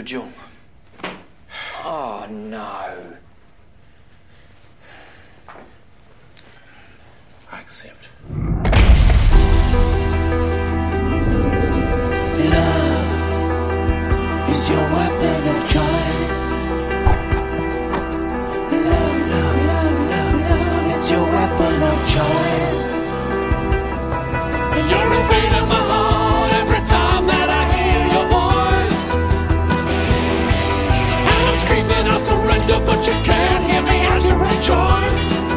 John. Oh, no. I accept. Love is your weapon of choice. Love, love, love, love, love is your weapon of choice. And you're invading my heart every time that I hear your voice. And I'm screaming I surrender, but you can't hear me as you rejoice.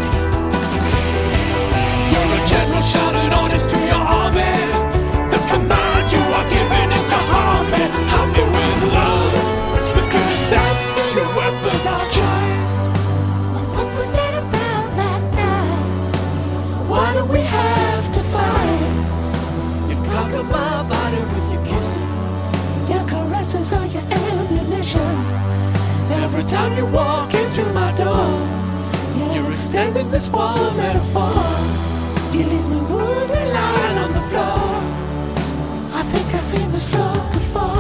You're a general shouting orders to your army. The command you are giving is to harm me. Harm me with love, because that's your weapon of choice. What was that about last night? Why do we have to fight? You conquer my body with your kissing. Your caresses are your ammunition. Every time you walk into my door, you're extending this war metaphor. You leave me wounded lying on the floor. I think I've seen this floor before.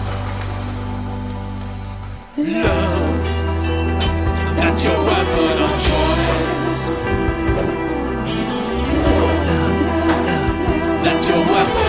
Love, That's your weapon of choice. love, love, love, love. That's your weapon